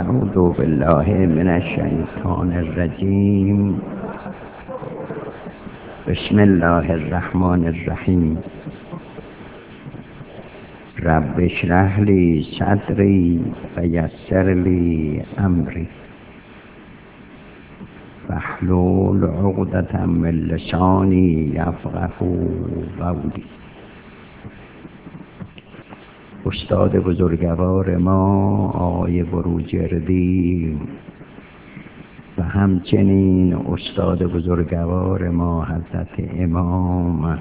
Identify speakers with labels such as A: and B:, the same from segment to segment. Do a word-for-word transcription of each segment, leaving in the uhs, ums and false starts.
A: اعوذ بالله من الشیطان الرجیم. بسم الله الرحمن الرحیم. رب اشرح لی صدری و یسر لی امری واحلل عقدة من لسانی یفقهوا قولی. استاد بزرگوار ما آقای بروجردی و همچنین استاد بزرگوار ما حضرت امام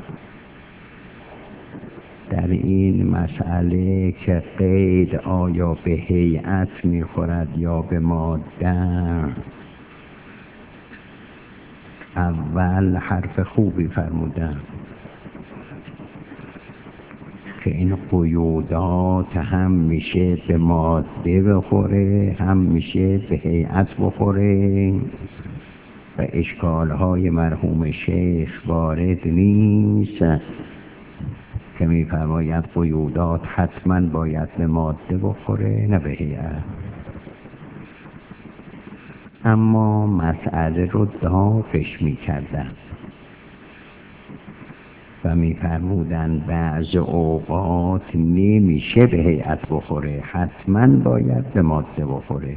A: در این مسئله که قید آیا به هیئت میخورد یا به ماده، اول حرف خوبی فرمودن که این قیودات هم میشه به ماده بخوره، هم میشه به هیئت بخوره و اشکالهای مرحوم شیخ وارد نیست که میفرماید قیودات حتما باید به ماده بخوره نه به هیئت. اما مسئله رو دافش میکردن و میفرمودن بعض اوقات نمیشه به هیئت بخوره، حتما باید به ماده بخوره.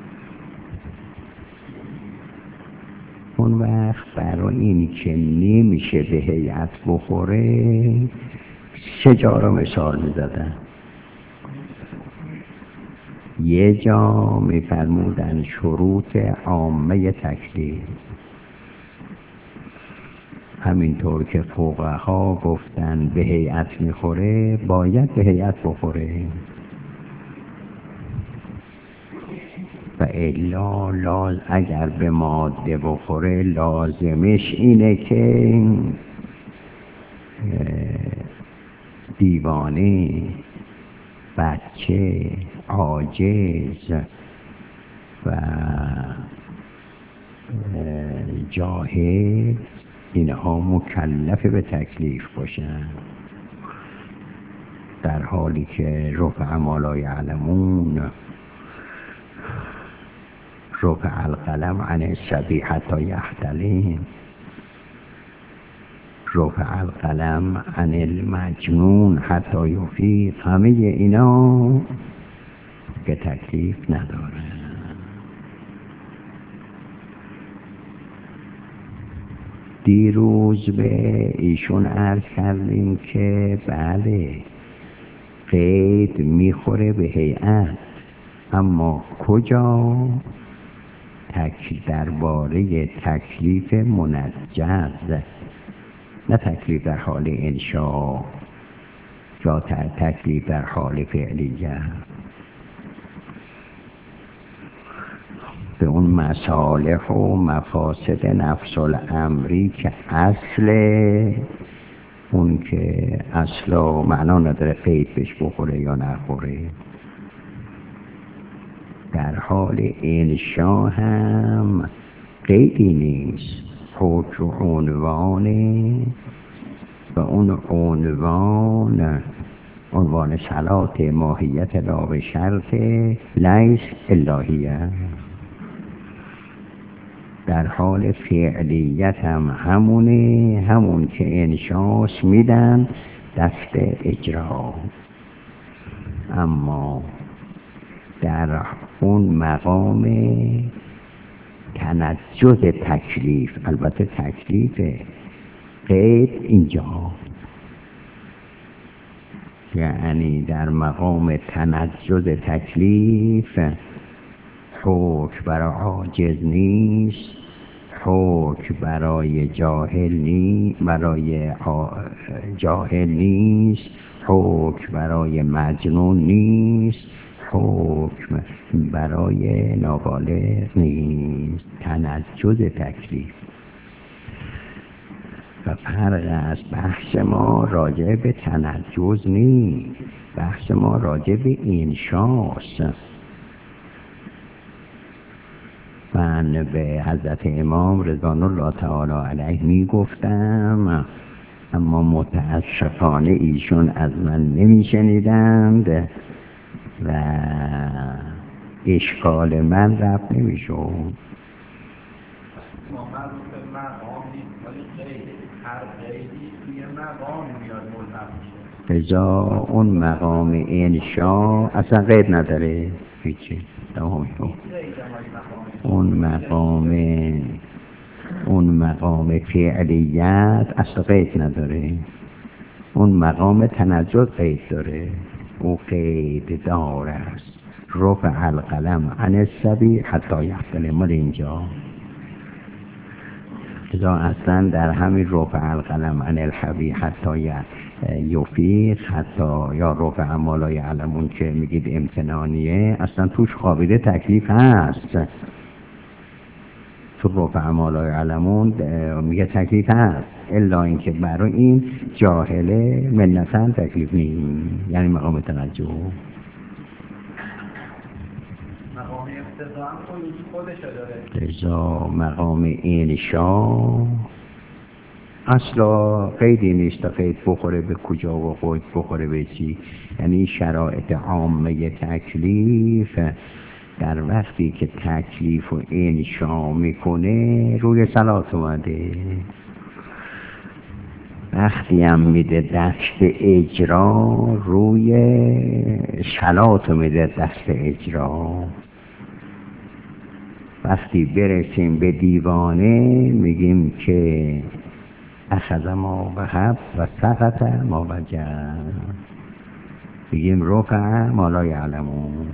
A: اون وقت برای این که نمیشه به هیئت بخوره سه جا رو مثال میزدن. یه جا میفرمودن شروط عامه تکلیف، همینطور که فقها گفتن به هیئت میخوره باید به هیئت بخوره و الا لاز اگر به ماده بخوره لازمش اینه که دیوانه، بچه، عاجز و جاهل اینها مکلف به تکلیف باشن، در حالی که رفع ما لا یعلمون، رفع القلم عن الصبی حتی یحتلم، رفع القلم عن المجنون حتی یفیق، همه اینا که تکلیف نداره. دیروز به ایشون عرض کردیم که بله قید میخوره به هیئت، اما کجا؟ تک درباره تکلیف منجز، نه تکلیف در حال انشاء یا تکلیف در حال فعلیه. به اون مصالح و مفاسد نفس الامری که اصل اون که اصلا معنا نداره قید بهش بخوره یا نخوره، در حال انشاء هم قیدی نیست، حکم و عنوانه و اون عنوان عنوان صلات ماهیت لا به شرط لیس الهیه. در حال فعلیت هم همونه، همون که انشاس میدن دست اجرا، اما در اون مقام تنجز تکلیف، البته تکلیف قید اینجا، یعنی در مقام تنجز تکلیف حکم برای عاجز نیست، حکم برای جاهل نیست، برای جاهل نیست، حکم برای مجنون نیست، حکم برای نابالغ نیست، تنجز تکلیف. و فرق از بحث ما راجع به تنجز نیست، بحث ما راجع به انشاست. من به حضرت امام رضوان الله تعالی علیه می گفتم، اما متاسفانه ایشون از من نمی شنیدند و اشکال من رفت نمیشد.
B: ما مربوط به مقام نیست، ولی غیر هر غیری توی مقام میاد ملحق میشه.
A: لذا اون مقام انشا اصلا غیر نداره هیچی. اون مقام اون مقام فعلیت اصلا قید نداره. اون مقام تنجد قید داره. او قید داره است. رفع القلم عن الصبی حتی یحتلم. مال اینجا لذا اصلا در همین رفع القلم عن الحبی حتی یفیق، حتی یا رفع ما لا یعلمون که میگید امتنانیه، اصلا توش خوابیده تکلیف هست. تو رفع ما لا یعلمون میگه تکلیف هست، الا اینکه برای این جاهله منتن تکلیف نیست، یعنی مقام تنجد.
B: مقام اقتضا هم خودشو داره.
A: لذا مقام انشا اصلا قیدی نیست تا قید بخوره به کجا و قید بخوره به چی. یعنی شرایط عامه تکلیف در وقتی که تکلیف و انشا میکنه روی صلات اومده. وقتی هم میده دست به اجرا روی صلات میده دست اجرا. وقتی برسیم به دیوانه میگیم که اخذ ما وهب و سقط ما وجب، میگیم رفع ما لا یعلمون.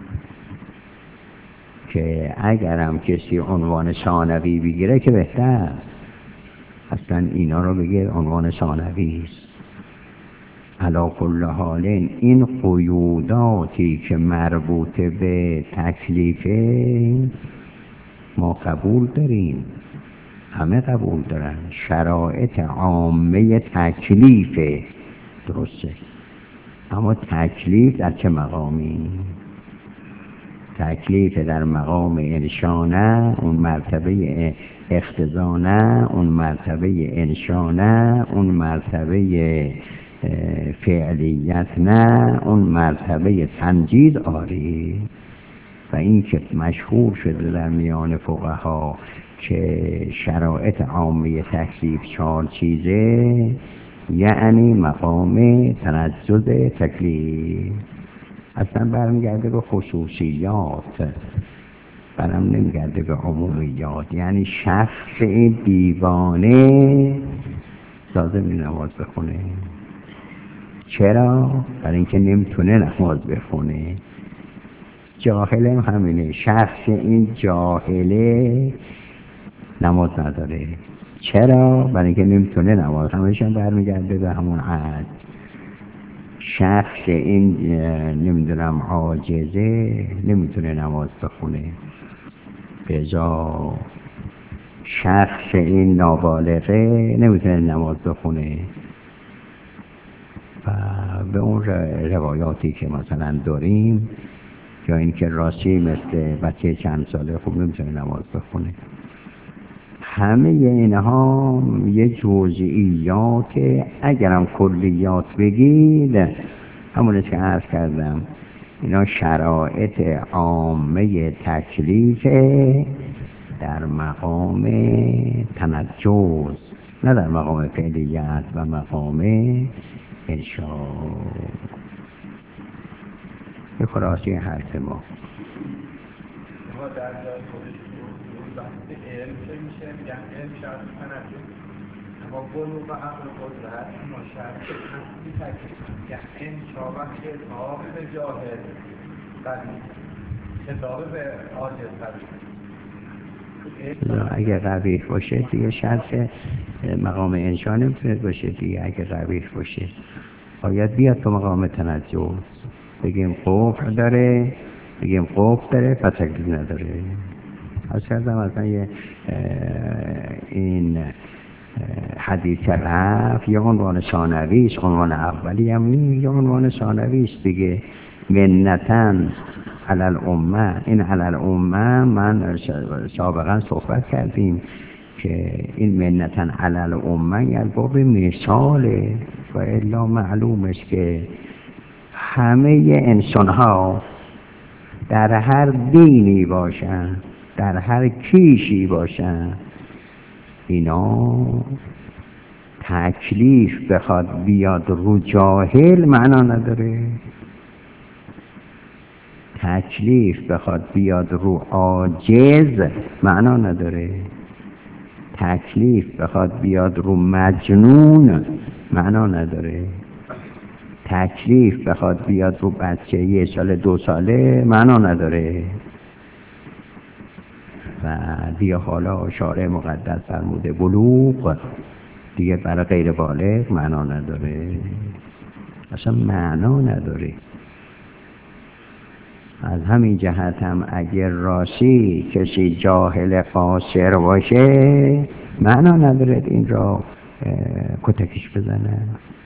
A: که اگرم کسی عنوان ثانوی بگیره که بهتر، اصلا اینا رو بگیر عنوان ثانوی است. علی کل حال این قیوداتی که مربوط به تکلیفه ما قبول داریم، همه قبول دارن. شرایط عامه تکلیفه، درسته، اما تکلیف در چه مقامی؟ تکلیف در مقام انشانه، اون مرتبه اقتضانه، اون مرتبه انشانه، اون مرتبه فعلیت نه، اون مرتبه تنجید آری. و این که مشهور شده در میان فقها که شرایط عامه تکلیف چهار چیزه، یعنی مقام تنجد تکلیف. اصلا برمیگرده به خصوصیات، برم نمیگرده به عمومیات. یعنی شخص این دیوانه لازم نماز بخونه. چرا؟ برای اینکه نمیتونه نماز بخونه. جاهل هم همینه، شخص این جاهله نماز نداره. چرا؟ برای اینکه نمیتونه نماز. همش هم برمیگرده به همون عد. شخص این نمیدونم عاجزه نمیتونه نماز بخونه. بجا شخص این نابالغه نمیتونه نماز بخونه. و به اون روایاتی که مثلا داریم، یا اینکه راستی مثل بچه چند ساله خوب نمیتونه نماز بخونه. همه اینها یه جزئیات، اگرم کلیات بگید همون که عرض کردم، اینا شرایط عامه تکلیف در مقام تنجز، نه در مقام فعلیت و مقام انشا. به خلاصه حرف ما
B: ما در جای خودش بحث علم که میشه میگن علم شرط تنجد، اما بلوغ عقل قدرت ما شرط تنجد تکلیف. یعنی انشا وقت کتاب به جاهل قدیم، کتاب به عاجز قدیم.
A: اگه قبیح باشه دیگه شرط مقام انشا نمیتونه باشه دیگه. اگه قبیح باشه باید بیاد تو مقام تنجد. بگیم قفل داره، بگیم قفل داره پس تکلیف نداره. از کردم اصلا یه این حدیث رفت یا عنوان ثانویست، عنوان اولی هم نیست، یا عنوان ثانویست دیگه. منتن علی الامه، این علی الامه من سابقا صحبت کردیم که این منتن علی الامه یعنی باب مثاله. و الا معلوم است که همه انسان ها در هر دینی باشن، در هر کیشی باشن، اینا تکلیف بخواد بیاد رو جاهل معنا نداره، تکلیف بخواد بیاد رو عاجز معنا نداره، تکلیف بخواد بیاد رو مجنون معنا نداره، تکلیف بخواد بیاد رو بچه یه سال دو ساله معنا نداره. و دیگه حالا شارع مقدس فرموده بلوغ دیگه برای غیر بالغ معنا نداره، اصلا معنا نداره. از همین جهت هم اگر راستی کسی جاهل قاصر باشه معنا نداره این را کتکش بزنه.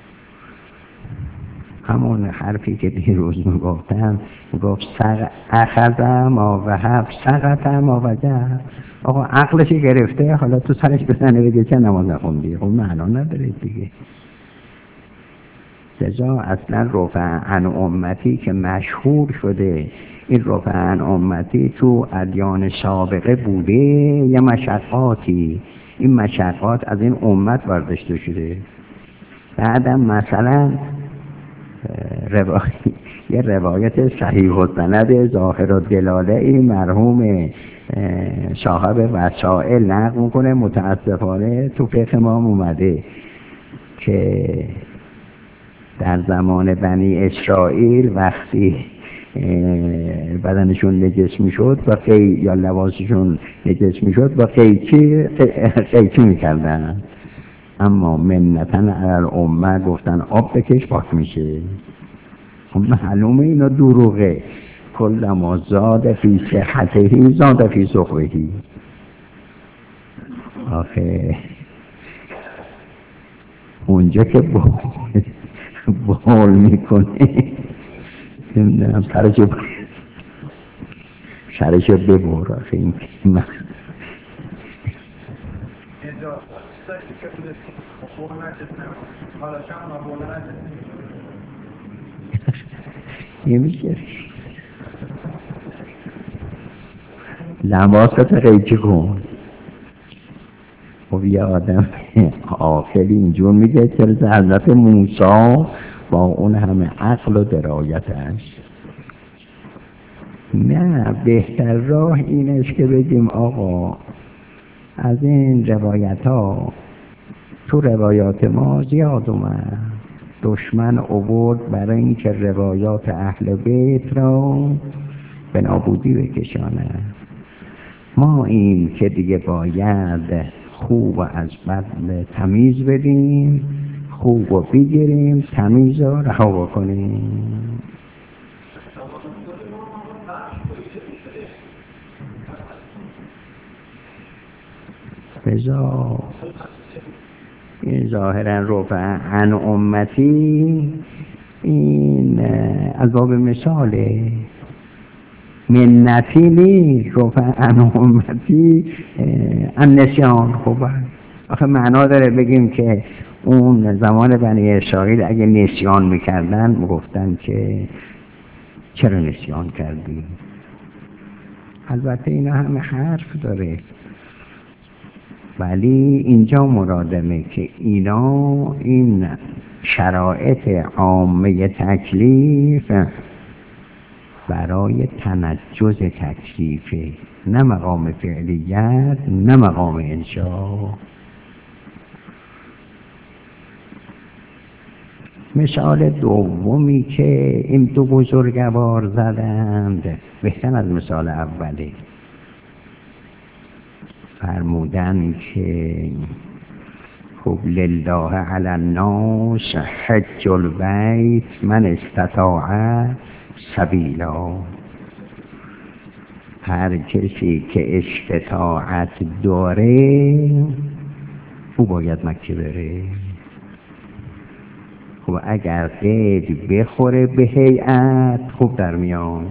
A: همون حرفی که دیروز میگفتم، میگفت اخذ ما وهب سقط ما وجب. آقا عقلش گرفته حالا تو سرش بزنه بگه چه نماز نخوندی، خب معنا نداره دیگه. لذا اصلا رفع عن امتی که مشهور شده، این رفع عن امتی تو ادیان سابقه بوده یه مشقاتی، این مشقات از این امت برداشته شده. بعدم مثلا روایت یه روایت صحیح السند ظاهر الدلاله این مرحوم صاحب وسائل نقل میکنه، متاسفانه تو فقه ما اومده که در زمان بنی اسرائیل وقتی بدنشون نجس میشد و قی یا لباسشون نجس میشد و قیچی قیچی میکردن، اما منتن علی الامه گفتن آب بکش پاک میشه. خب معلومه اینا دروغه. کل ما زاد فی صحتهی زاد فی سقمهی. آخه اونجا که بول میکنه نمیدونم سرشو سرشو ببور. آخه این من نمیشه لباست قیچی کن. خب یه آدم آخری اینجور میگه که حضرت موسی با اون همه عقل و درایتش. نه، بهتر راه اینش که بگیم آقا از این روایت ها تو روایات ما زیاد اومد، دشمن آورد برای اینکه روایات اهل بیت را به نابودی بکشانه. ما این که دیگه باید خوب و از بد تمیز بدیم، خوب و بگیریم، تمیز رو رها بکنیم. بزا این ظاهرا رفع عن امتی این از باب مثاله، منتی نیست. رفع عن امتی عن نسیان. خب آخه معنا داره بگیم که اون زمان بنی اسرائیل اگه نسیان میکردن میگفتن که چرا نسیان کردی؟ البته اینا همه حرف داره، ولی اینجا مرادمه که اینا این شرایط عامه تکلیف برای تنجز تکلیفه، نه مقام فعلیت نه مقام انشا. مثال دومی که این دو بزرگوار زدند بهتر از مثال اوله. فرمودن که خب لله علی الناس حج البیت من استطاع سبیلا. هر کسی که استطاعت داره او باید مکه بره. خب اگر قید بخوره به هیئت خوب در میان.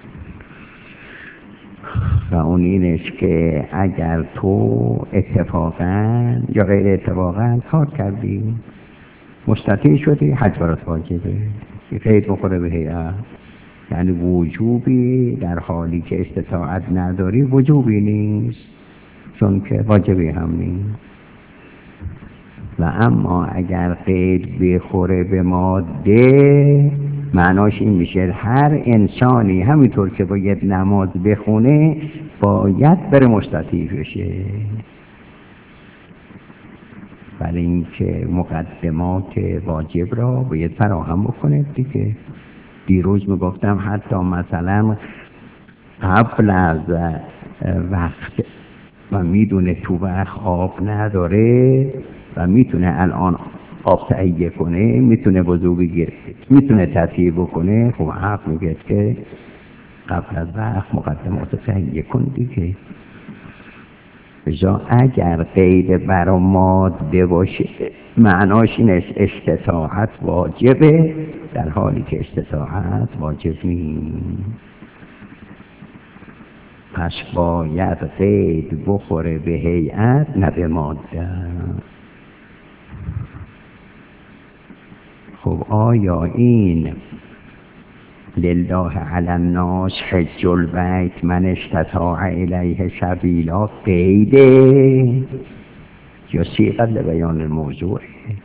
A: و اون اینش که اگر تو اتفاقا یا غیر اتفاقا کار کردی مستطیع شدی حج برات واجبه، قید بخوره به هیئت. یعنی وجوبی در حالی که استطاعت نداری وجوبی نیست، چون که واجبی هم نیست. و اما اگر قید بخوره به ماده، معناش این میشه هر انسانی همینطور که باید نماز بخونه باید بره مستطیع بشه، برای اینکه مقدمات واجب را باید فراهم بکنه دیگه. دیروز میگفتم حتی مثلا قبل از وقت و میدونه تو وقت آب نداره و میتونه الان آب تهیه کنه، میتونه وضو بگیره، میتونه تطهیر بکنه، خب حق میگه که قبل از وقت مقدمات تهیه کن دیگه. بجا اگر قید برا ماده باشه معناش این استطاعت واجبه، در حالی که استطاعت واجب نیست. پس باید قید بخوره به هیئت نه به ماده. خب آیا این لله علی الناس حج البیت من استطاع الیه سبیلا قیده یا صیغه لبیان الموضوع؟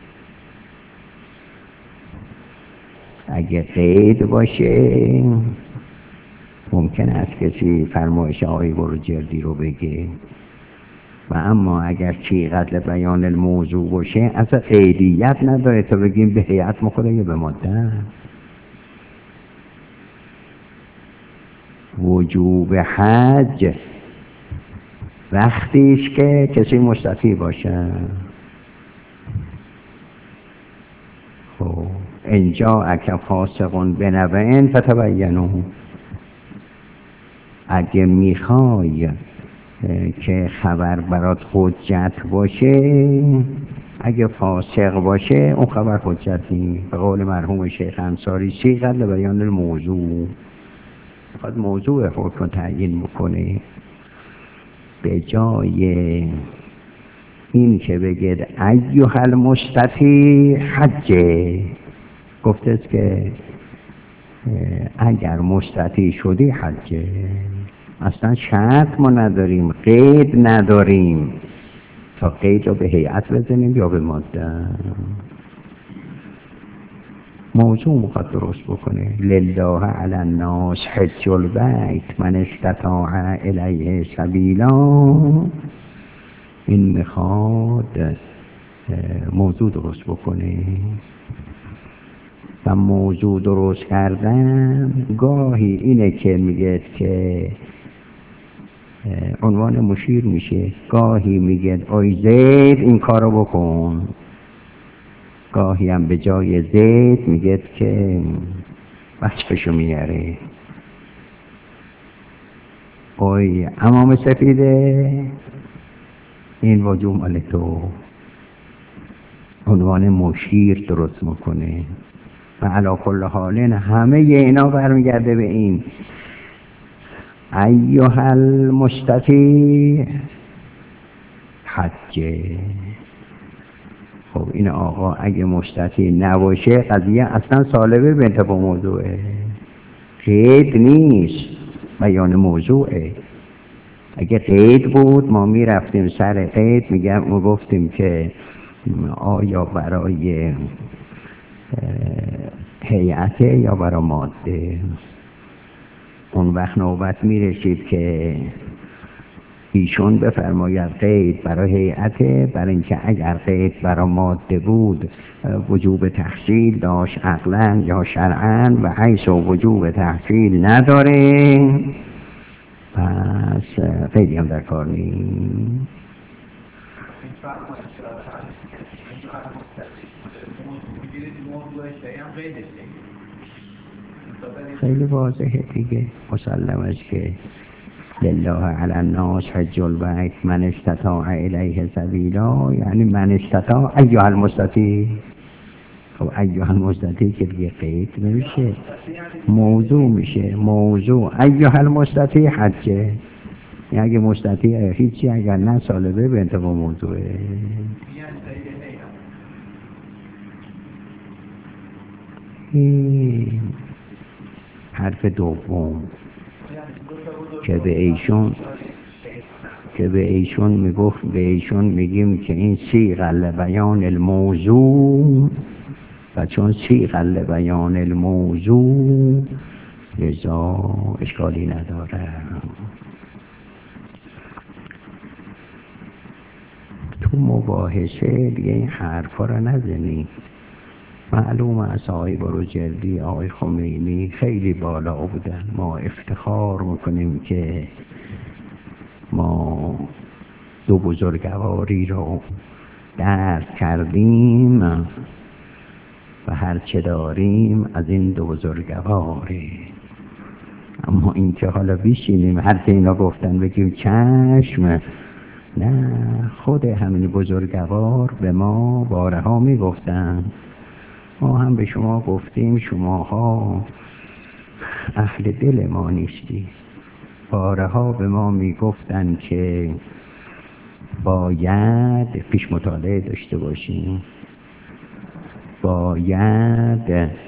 A: اگه قید باشه ممکن است کسی فرمایش آقای بروجردی رو بگه، و اما اگر صیغه لبیان الموضوع باشه اصلا قیدیت نداره تا بگیم به هیئت مخوره یا به ماده. وجوب حج وقتی است که کسی مستطیع باشه. خب اینجا اگه فاسقون بنبئن فتبینوا، اگه میخوای که خبر برات حجت باشه، اگه فاسق باشه اون خبر حجت نیست. به قول مرحوم شیخ انصاری صیغه لبیان الموضوع، فقط موضوع حکم تعیین بکنه. به جای این که بگید ایها المستطیع حجه، گفته است که اگر مستطیع شدی حجه. اصلا شرط ما نداریم، قید نداریم تا قید رو به هیئت بزنیم یا به ماده. موضوع مقدر درست بکنه لله علی الناس حج البیت من استطاع الیه سبیلا. این میخواد موضوع درست بکنه و موضوع درست کردن گاهی اینه که میگه که عنوان مشیر میشه، گاهی میگه ای زید این کارو بکن، گاهی هم به جای زید میگه که وصفشو میاره. اوی امام سفیده این وجوه مال تو، عنوان مشیر درست میکنه. و علی کل حال همه اینا برمیگرده به این ایها المستطیع حجه. خب این آقا اگه مستطیع نباشه قضیه اصلا سالبه به انتباه موضوعه، قید نیست، بیان موضوعه. اگه قید بود ما میرفتیم سر قید میگم ما گفتیم که آیا برای هیئت یا برای ماده. اون وقت نوبت میرسید که ایشون بفرماید قید برای هیئت، برای اینکه اگر قید برای ماده بود وجوب تحصیل داشت عقلا یا شرعا، و حیث وجوب تحصیل نداره پس قیدی هم در کار نیست. خیلی واضحه دیگه، مسلم است که لله علی الناس حج البیت من استطاع الیه سبیلا، یعنی من استطاع ایها المستطیع. خب ایها المستطیع که دیگه قید نمیشه، موضوع میشه. موضوع ایها المستطیع حجه، یعنی اگه مستطیع هیچی، اگر نه سالبه به انتباه موضوعه. حرف دوم که به ایشون که به ایشون میگفت، به ایشون میگیم که این صیغه لبیان الموضوع و چون صیغه لبیان الموضوع لذا اشکالی نداره. تو مباحثه دیگه این حرفا رو نزنی. معلومه از آقای بروجردی، آقای خمینی خیلی بالا بودن. ما افتخار میکنیم که ما دو بزرگواری رو درک کردیم و هرچه داریم از این دو بزرگواری. اما این که حالا بیشینیم هر که اینا گفتن بگیم چشم، نه، خود همین بزرگوار به ما بارها میگفتن. ما هم به شما گفتیم شماها اهل دل ما نیستی. بارها به ما میگفتن که باید پیش مطالعه داشته باشیم، باید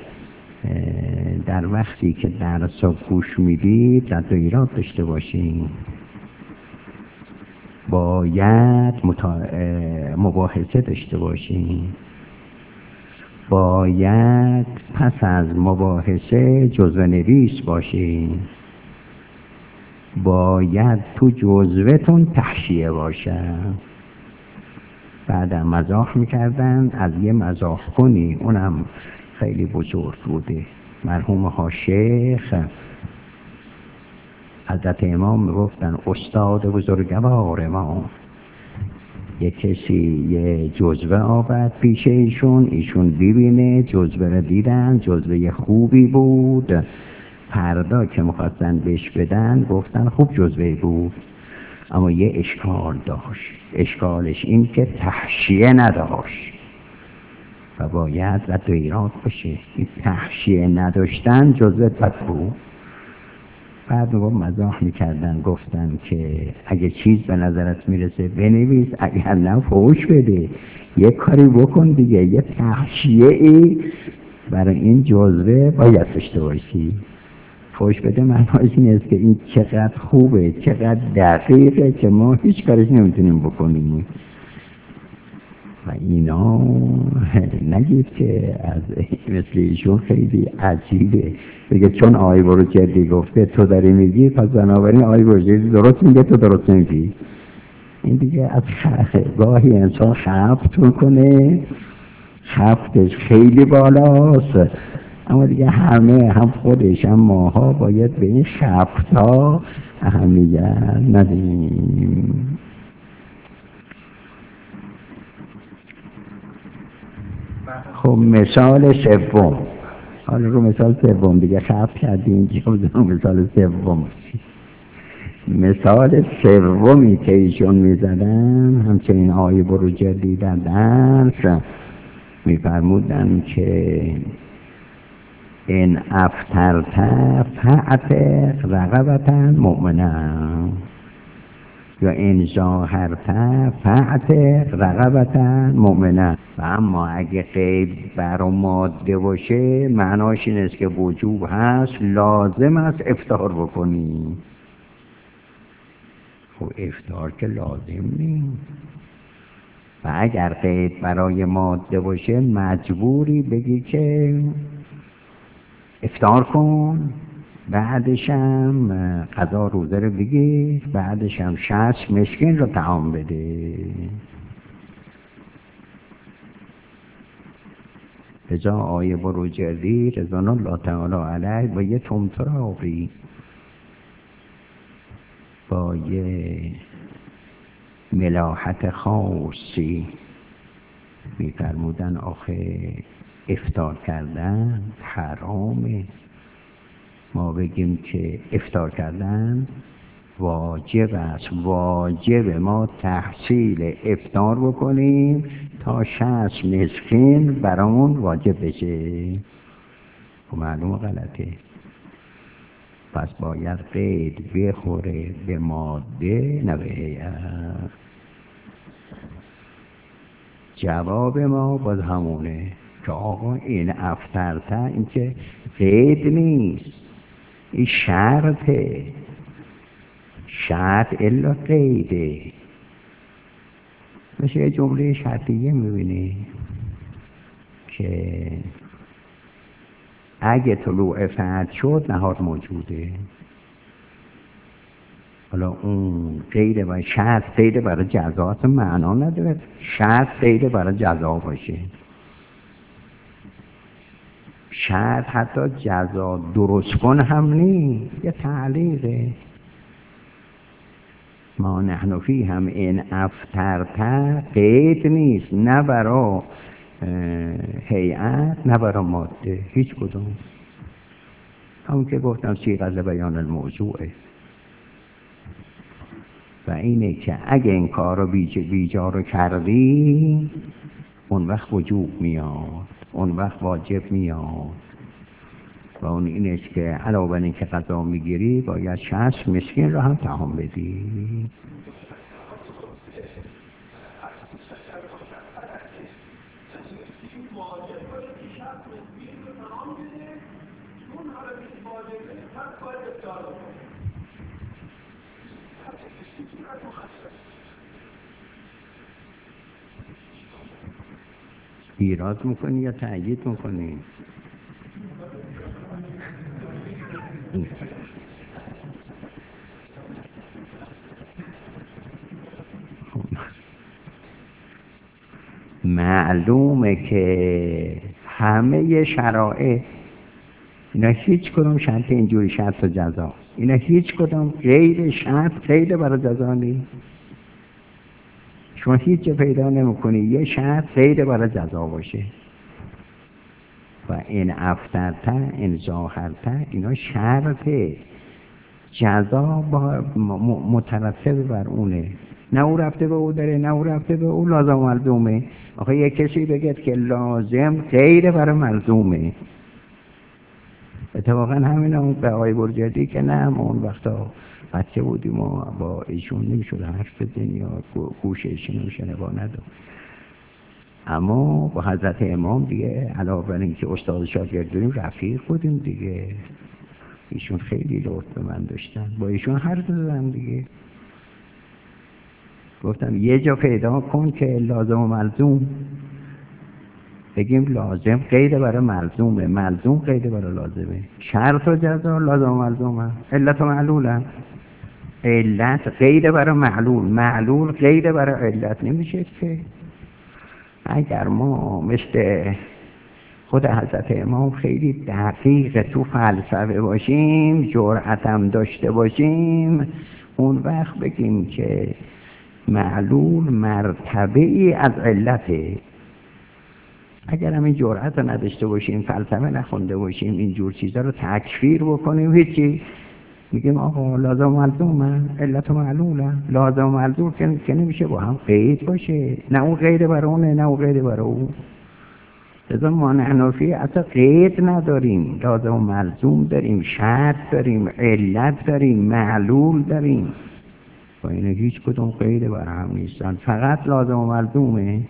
A: در وقتی که درس رو گوش میدید رد و ایراد داشته باشیم، باید مباحثه داشته باشیم، باید پس از مباحثه جزوه نویس باشیم، باید تو جزوهتون تحشیه باشه. بعدم مزاح میکردن از یه مزاح کنی، اونم خیلی بزرگ بوده، مرحوم ها شیخ حضرت امام میگفتن استاد بزرگوار ما. یه کسی یه جزوه آورد پیش ایشون، ایشون ببینه جزوه رو دیدن، جزوه خوبی بود. فردا که مخواستن بهش بدن گفتن خوب جزوه بود، اما یه اشکال داشت. اشکالش این که تحشیه نداشت و باید رد و ایراد باشه. این تحشیه نداشتن جزوه بد بود. بعد میگم مزاح میکردن، گفتن که اگه چیز به نظرت میرسه بنویس، اگر نه فحش بده، یه کاری بکن دیگه. یه تحشیه ای برای این جزوه باید داشته باشی. فحش بده معناش این است که این چقدر خوبه، چقدر دقیقه که ما هیچ کارش نمیتونیم بکنیم. و اینا نگید که از مثل ایشون خیلی عجیبه بگه چون آقای بروجردی گفته تو داری میگی پس بنابراین آقای بروجردی درست میگه تو درست نمیگی. این دیگه از گاهی انسان خفت میکنه، خفتش خیلی بالاست، اما دیگه همه هم خودش هم ماها باید به این خفت ها اهمیت ندیم. خب مثال سوم، حالا رو مثال سوم دیگه خفت کردیم اینجا رو مثال سوم. مثال سومی که ایشون میزدن همچنین آقای بروجردی در درس میفرمودن که این افترت فاعتق رقبتا مؤمنا یا این ظاهرت فاعتق رقبتا مؤمنا. و اما اگه قید بر ماده باشه معناش این است که وجوب هست، لازم است افطار بکنی. خب افطار که لازم نیست. و اگر قید برای ماده باشه مجبوری بگی که افطار کن، بعدشم قضا روزه رو بگیر، بعدشم شصت مسکین رو طعام بده. رضا آقای بروجردی رضوان الله تعالی علیه با یه طمطراقی، با یه ملاحت خاصی می‌فرمودن آخه افطار کردن حرامه. ما بگیم که افطار کردن واجب است، واجب ما تحصیل افطار بکنیم تا شصت مسکین برامون واجب بشه. خب معلومه غلطه. پس باید قید بخوره به ماده نه به هیئت. جواب ما باز همونه که آقا این افترته این که قید نیست، این شرطه، شرط الا قیده. مثل یه جمله شرطیه میبینی که اگه طلوع فرد شد نهار موجوده. حالا اون غیر و شرط غیر برای جزا اصلا معنا نداره، شرط غیر برای جزا باشه. شرط حتی جزا درست کن هم نی، یه تعلیقه. ما نحن فی هم این افترتر قید نیست، نه برا هیئت نه برا ماده، هیچ کدوم. همون که گفتم صیغه بیان الموضوعه. و اینه که اگه این کار رو بیجا رو کردی اون وقت وجوب میاد، اون وقت واجب میاد. و اون اینه که علاوه بر این که غذا میگیری باید شصت مسکین رو هم طعام بدی. ایراد میکنی یا تأیید میکنی؟ معلومه که همه شرائع اینا هیچ کدوم شرط اینجوری شرط و جزا، اینا هیچ کدوم غیر شرط غیر برای جزا نیست. شما هیچ جا پیدا نمی‌کنی یه شرط غیر برای جزا باشه. و این افترته این ظاهرته اینا شرطه، جزا با مترتب بر اونه. نه او رفته به او داره، نه او رفته به او لازم و ملزومه. آخه یک کسی بگید که لازم غیر برای ملزومه. اتفاقا همین اون به آقای برجردی که نه ما اون وقتا بچه بودیم و با ایشون نمیشد حرف بزنی یا گوش ایشون رو شنوا نداشت. اما با حضرت امام دیگه علاوه بر این که استاد شاگرد داریم رفیق بودیم دیگه. ایشون خیلی لطف به من داشتن، با ایشون حرف زدم دیگه. گفتم یه جا پیدا کن که لازم و ملزوم بگیم لازم غیر برای ملزومه، ملزوم غیر برای لازمه. شرط و جزا لازم و ملزومه، علت و معلوله. علت غیر برای معلول، معلول غیر برای علت نمیشه که. اگر ما مثل خود حضرت امام خیلی دقیق تو فلسفه باشیم، جرأت هم داشته باشیم، اون وقت بگیم که معلول مرتبه ای از علته. اگر هم این جرأت رو نداشته باشیم، فلسفه نخونده باشیم، اینجور چیزا رو تکفیر بکنیم، هیچی میگیم آقا لازم ملزومه، علت معلوله، لازم ملزوم که نمیشه با هم قید باشه، نه اون قید برای اونه نه اون قید برای اون. لذا ما حنفی اصلا قید نداریم، لازم ملزوم داریم، شرط داریم، علت داریم، معلول داریم. و اینه هیچ کدوم قید برای هم نیستن، فقط لازم و ملزومه.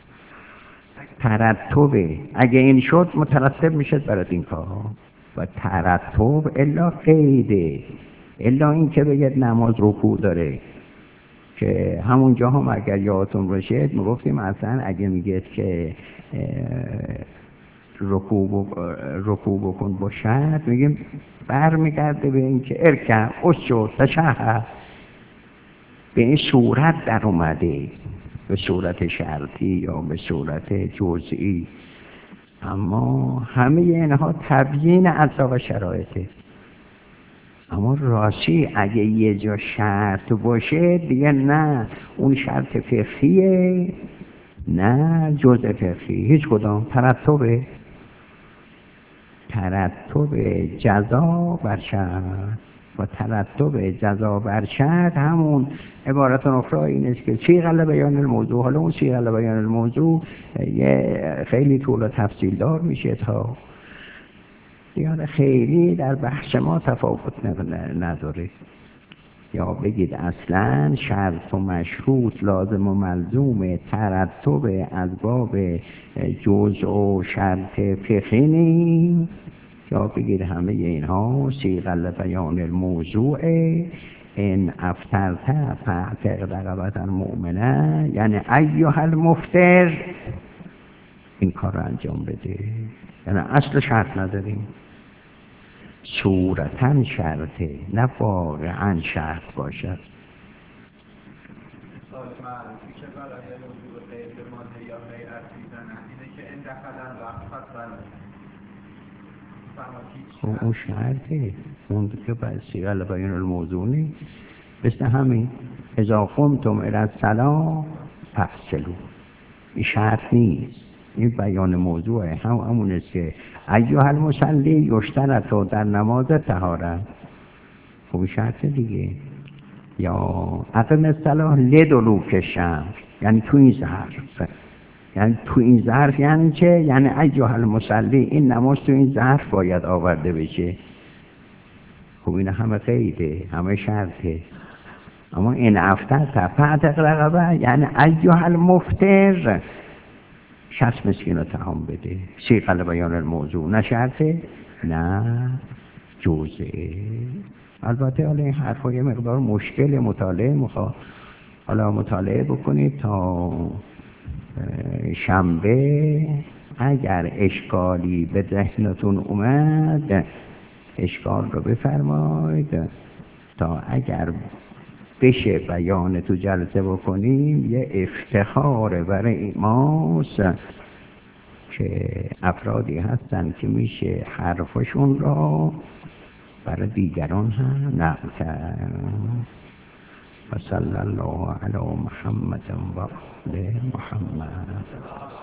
A: ترتبه، اگه این شد مترتب میشه برای این کارها. و ترتب الا قیده، الا این که بگید نماز رکوع داره، که همون جا هم اگر یادتون باشه میگفتیم اصلا اگه میگید که رکوع رکوع بکن با شرط، میگیم برمیگرده به این که ارکع اسجد تشهد، به این صورت در اومده، به صورت شرطی یا به صورت جزئی. اما همه اینها تبیین اجزا و شرایطه. اما راستی اگه یه جا شرط باشه دیگه نه اون شرط فقهیه نه جزء فقهی، هیچ کدام. ترتبه، ترتب جزا بر شرط. و ترتب جزا بر شرط همون عبارت اخرى این است که صیغه بیان الموضوع. حالا اون صیغه بیان الموضوع یه خیلی طول و تفصیل دار میشه تا دیگه خیلی در بحث ما تفاوت نداره. یا بگید اصلا شرط و مشروط لازم و ملزوم ترتب از باب جزء و شرط فقهی نیست، یا بگیر همه اینها سیغل بیان الموضوع این افترته فاعتق رقبة مؤمنه، یعنی ایها المفتر این کار رو انجام بده. یعنی اصل شرط نداریم، صورتاً شرطه نه واقعاً شرط باشد.
B: سوال معروفی که برای وجود غیر مانع یا غیرت میزنن اینه که این دخلن وقت فصل
A: خب اون شرطه، اون که باید سیغل بیان الموضوع نیست. مثل همین اذا قمتم الی الصلاة فاغسلوا، این شرط نیست، این بیان موضوعه. هم همون است که ایها المصلی یشترط در نماز طهارت، خب این شرط دیگه. یا اقم الصلاة لدلوک الشمس، یعنی تو این ظرف، یعنی تو این ظرف یعنی چه؟ یعنی ایها المصلی این نماز تو این ظرف باید آورده بشه. خب این همه قیده، همه شرطه. اما این افتر فاعتق رقبه یعنی ایها المفتر شخص مسکین رو طعام بده، سیغل بیان الموضوع، نه شرطه نه جزئه. البته حالا این حرفا یه مقدار مشکل مطالعه میخواد، حالا مطالعه بکنید تا شنبه. اگر اشکالی به ذهنتون اومد اشکال رو بفرمایید تا اگر بشه بیان تو جلسه بکنیم. یه افتخار برای ماست که افرادی هستن که میشه حرفشون را برای دیگران هم نقل کرد. و صلی الله علی محمد و آل محمد.